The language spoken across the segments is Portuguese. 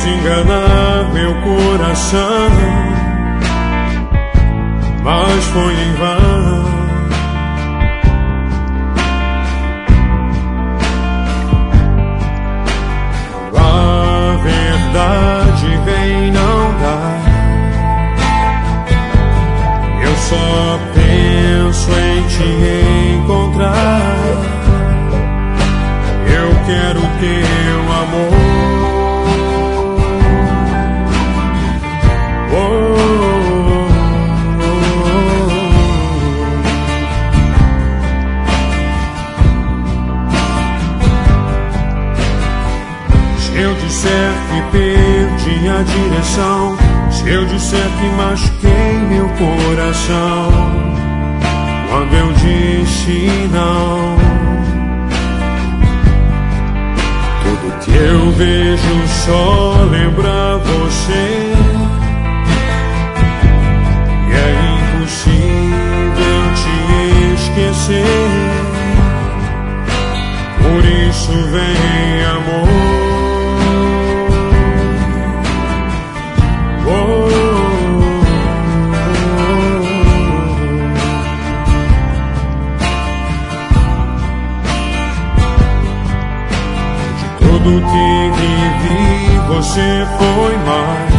enganar meu coração, mas foi em vão. A verdade vem não dá. Eu só penso em te encontrar. Eu quero teu amor. Se eu disser que perdi a direção, se eu disser que machuquei meu coração, quando eu disse não, tudo que eu vejo só lembra você. E é impossível te esquecer. Por isso vem amor. Tudo que vivi, você foi mais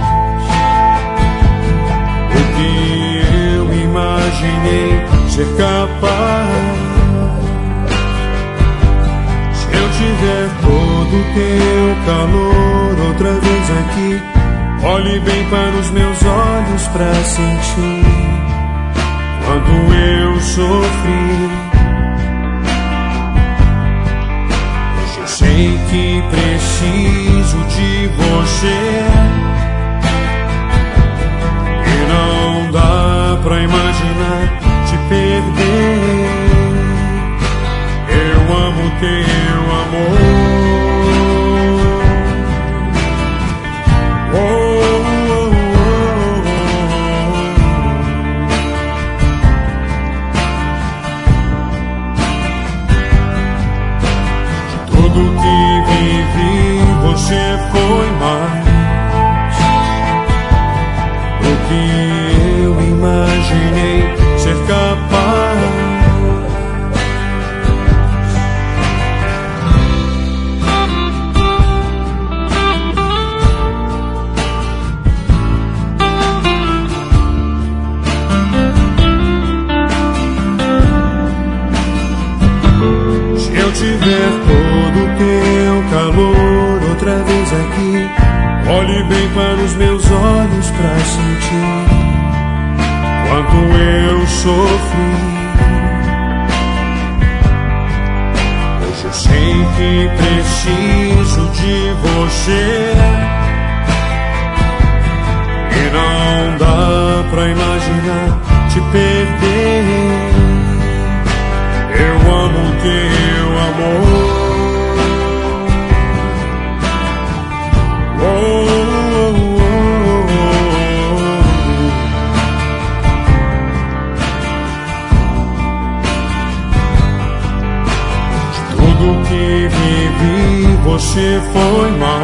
do que eu imaginei ser capaz. Se eu tiver todo o teu calor outra vez aqui, olhe bem para os meus olhos pra sentir quando eu sofri. Sei que preciso de você e não dá pra imaginar te perder. Eu amo teu amor. Tudo que vivi, você foi mais do que eu imaginei ser capaz. Se eu tiver todo o teu calor outra vez aqui, olhe bem para os meus olhos pra sentir quanto eu sofri. Hoje eu sei que preciso de você e não dá pra imaginar te perder. Eu amo teu amor. De tudo que vivi, você foi mais